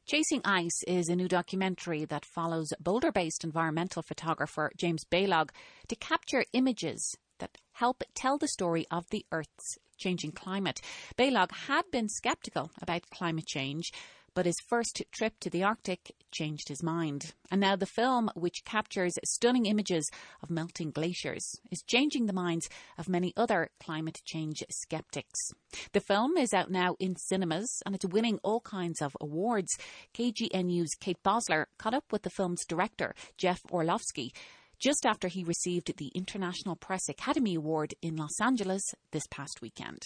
Chasing Ice is a new documentary that follows Boulder-based environmental photographer James Balog to capture images that help tell the story of the Earth's changing climate. Balog had been sceptical about climate change, but his first trip to the Arctic changed his mind. And now the film, which captures stunning images of melting glaciers, is changing the minds of many other climate change skeptics. The film is out now in cinemas and it's winning all kinds of awards. KGNU's Kate Bosler caught up with the film's director, Jeff Orlovsky, just after he received the International Press Academy Award in Los Angeles this past weekend.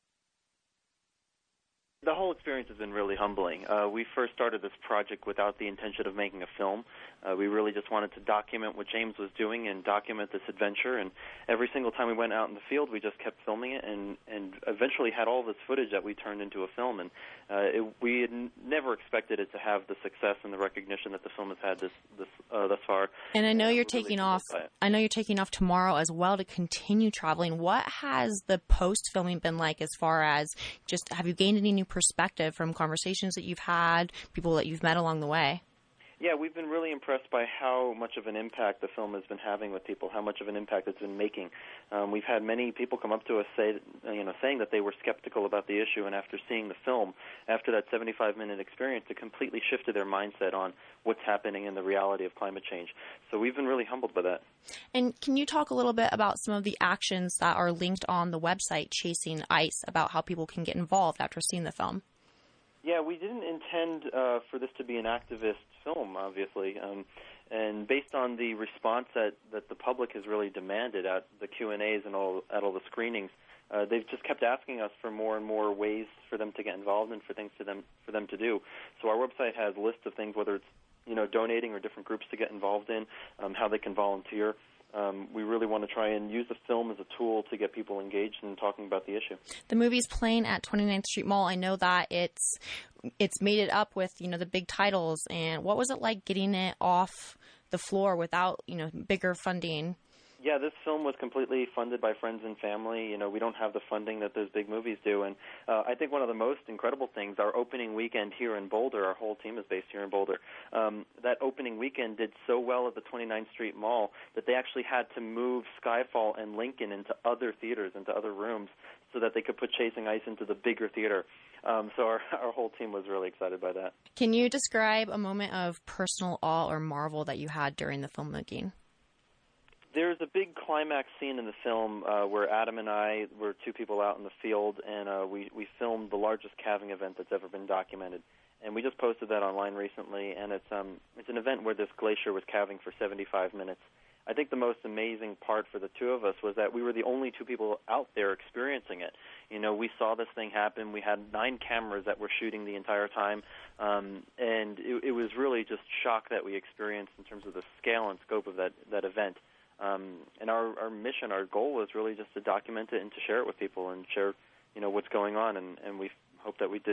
The whole experience has been really humbling. We first started this project without the intention of making a film. We really just wanted to document what James was doing and document this adventure. And every single time we went out in the field, we just kept filming it and eventually had all this footage that we turned into a film. And we had never expected it to have the success and the recognition that the film has had thus far. And I know you're taking off. I know you're taking off tomorrow as well to continue traveling. What has the post-filming been like as far as just have you gained any new perspective from conversations that you've had, people that you've met along the way? Yeah, we've been really impressed by how much of an impact the film has been having with people, how much of an impact it's been making. We've had many people come up to us saying that they were skeptical about the issue, and after seeing the film, after that 75-minute experience, it completely shifted their mindset on what's happening in the reality of climate change. So we've been really humbled by that. And can you talk a little bit about some of the actions that are linked on the website Chasing Ice, about how people can get involved after seeing the film? Yeah, we didn't intend for this to be an activist film, obviously, and based on the response that the public has really demanded at the Q&As and at all the screenings, they've just kept asking us for more and more ways for them to get involved and for things for them to do. So our website has lists of things, whether it's donating or different groups to get involved in, how they can volunteer. We really want to try and use the film as a tool to get people engaged in talking about the issue. The movie's playing at 29th Street Mall. I know that it's made it up with, the big titles. And what was it like getting it off the floor without, bigger funding? Yeah, this film was completely funded by friends and family. We don't have the funding that those big movies do. And I think one of the most incredible things, our opening weekend here in Boulder, our whole team is based here in Boulder, that opening weekend did so well at the 29th Street Mall that they actually had to move Skyfall and Lincoln into other theaters, into other rooms, so that they could put Chasing Ice into the bigger theater. So our whole team was really excited by that. Can you describe a moment of personal awe or marvel that you had during the filmmaking? There's a big climax scene in the film where Adam and I were two people out in the field, and we filmed the largest calving event that's ever been documented. And we just posted that online recently, and it's an event where this glacier was calving for 75 minutes. I think the most amazing part for the two of us was that we were the only two people out there experiencing it. We saw this thing happen. We had 9 cameras that were shooting the entire time, and it was really just shock that we experienced in terms of the scale and scope of that event. And our mission, our goal was really just to document it and to share it with people and share, what's going on. And we hope that we did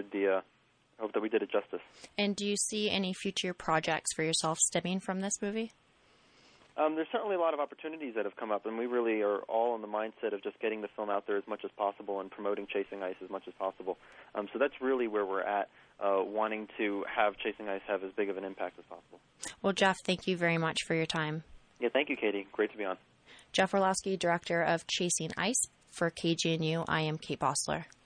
it justice. And do you see any future projects for yourself stemming from this movie? There's certainly a lot of opportunities that have come up, and we really are all in the mindset of just getting the film out there as much as possible and promoting Chasing Ice as much as possible. So that's really where we're at, wanting to have Chasing Ice have as big of an impact as possible. Well, Jeff, thank you very much for your time. Yeah, thank you, Katie. Great to be on. Jeff Orlovsky, director of Chasing Ice. For KGNU, I am Kate Bosler.